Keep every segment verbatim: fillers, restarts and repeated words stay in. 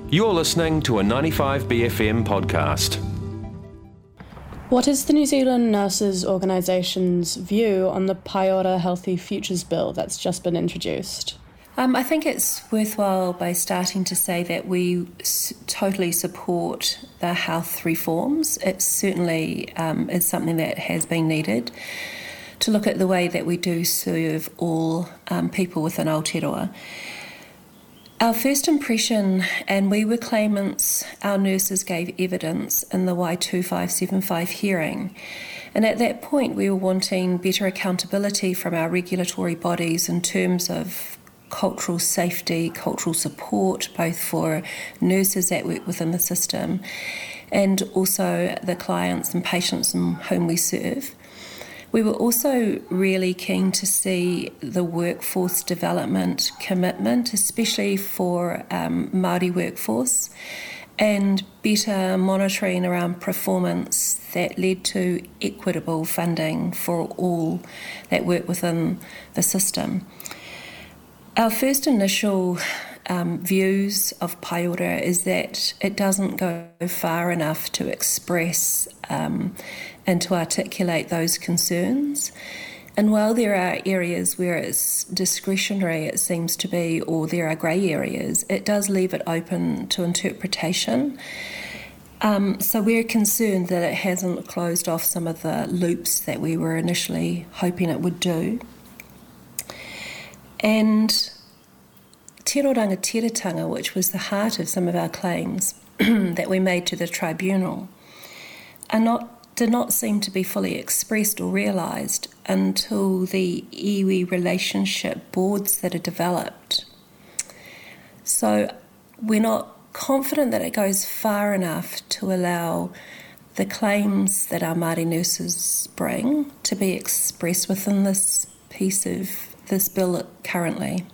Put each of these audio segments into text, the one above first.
You're listening to a ninety-five B F M podcast. What is the New Zealand Nurses Organisation's view on the Paiora Healthy Futures Bill that's just been introduced? Um, I think it's worthwhile by starting to say that we s- totally support the health reforms. It certainly um, is something that has been needed to look at the way that we do serve all um, people within Aotearoa. Our first impression, and we were claimants, our nurses gave evidence in the Y two five seven five hearing. And at that point, we were wanting better accountability from our regulatory bodies in terms of cultural safety, cultural support, both for nurses that work within the system and also the clients and patients whom we serve. We were also really keen to see the workforce development commitment, especially for um, Māori workforce, and better monitoring around performance that led to equitable funding for all that work within the system. Our first initial um, views of Paiora is that it doesn't go far enough to express um, and to articulate those concerns. And while there are areas where it's discretionary, it seems to be, or there are grey areas, it does leave it open to interpretation. Um, so we're concerned that it hasn't closed off some of the loops that we were initially hoping it would do. And Te Ro Rangatiratanga, which was the heart of some of our claims that we made to the tribunal, are not did not seem to be fully expressed or realised until the iwi relationship boards that are developed. So we're not confident that it goes far enough to allow the claims that our Māori nurses bring to be expressed within this piece of this bill currently.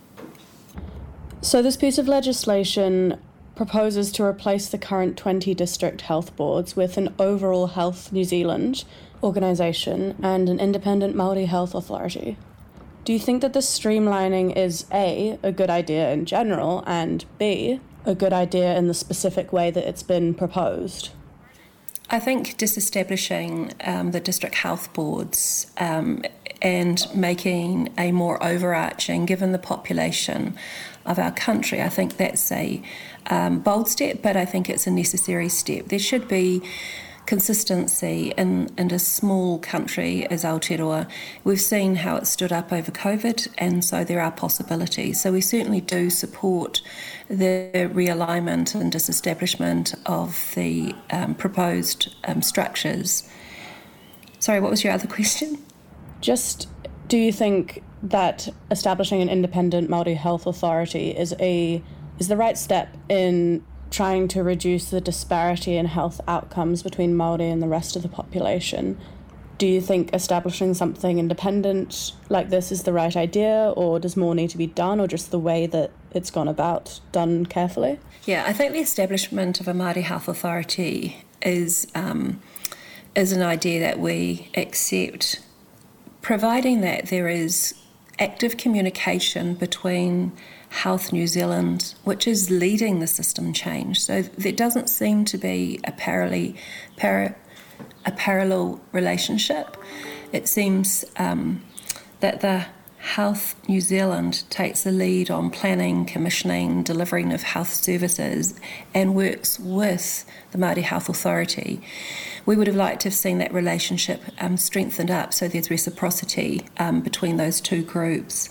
So this piece of legislation proposes to replace the current twenty district health boards with an overall Health New Zealand organisation and an independent Māori health authority. Do you think that this streamlining is A, a good idea in general, and B, a good idea in the specific way that it's been proposed? I think disestablishing um, the district health boards um, and making a more overarching, given the population of our country, I think that's a um, bold step, but I think it's a necessary step. There should be consistency in, in a small country as Aotearoa. We've seen how it stood up over COVID, and so there are possibilities. So we certainly do support the realignment and disestablishment of the um, proposed um, structures. Sorry, what was your other question? Just, do you think that establishing an independent Māori health authority is a is the right step in trying to reduce the disparity in health outcomes between Māori and the rest of the population? Do you think establishing something independent like this is the right idea, or does more need to be done, or just the way that it's gone about done carefully? Yeah, I think the establishment of a Māori health authority is um, is an idea that we accept, providing that there is active communication between Health New Zealand, which is leading the system change. So there doesn't seem to be a, parallel, para, a parallel relationship. It seems um, that the Health New Zealand takes the lead on planning, commissioning, delivering of health services and works with the Māori Health Authority. We would have liked to have seen that relationship um, strengthened up so there's reciprocity um, between those two groups.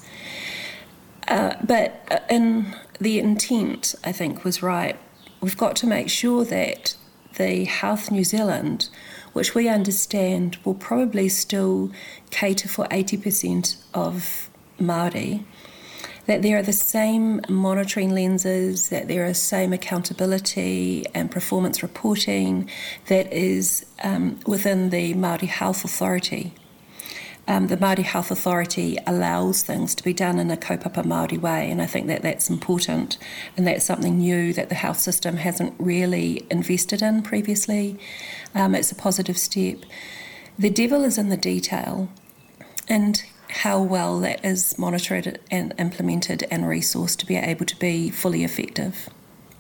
Uh, but uh, in the intent, I think, was right. We've got to make sure that the Health New Zealand, which we understand will probably still cater for eighty percent of Māori, that there are the same monitoring lenses, that there is same accountability and performance reporting that is um, within the Māori Health Authority. Um, the Māori Health Authority allows things to be done in a kaupapa Māori way, and I think that that's important, and that's something new that the health system hasn't really invested in previously. Um, it's a positive step. The devil is in the detail, and how well that is monitored and implemented and resourced to be able to be fully effective.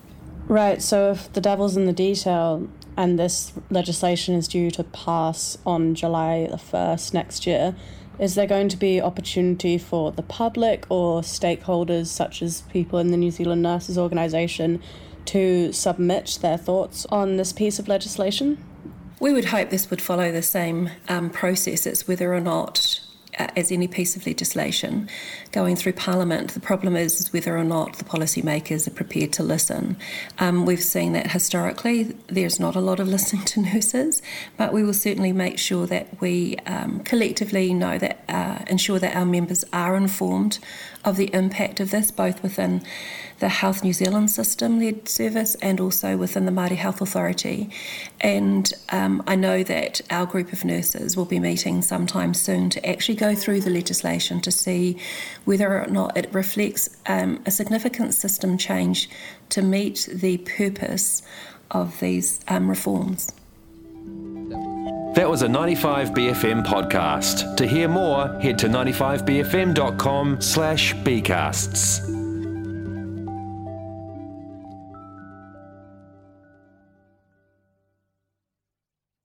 Right, so if the devil's in the detail and this legislation is due to pass on July the first next year, is there going to be opportunity for the public or stakeholders such as people in the New Zealand Nurses Organisation to submit their thoughts on this piece of legislation? We would hope this would follow the same um, process as whether or not Uh, as any piece of legislation going through Parliament. The problem is, is whether or not the policymakers are prepared to listen. Um, we've seen that historically there's not a lot of listening to nurses, but we will certainly make sure that we um, collectively know that, uh, ensure that our members are informed of the impact of this, both within the Health New Zealand system-led service and also within the Māori Health Authority. And um, I know that our group of nurses will be meeting sometime soon to actually go through the legislation to see whether or not it reflects um, a significant system change to meet the purpose of these um, reforms. That was a ninety-five B F M podcast. To hear more, head to ninety-five b f m dot com slash bcasts.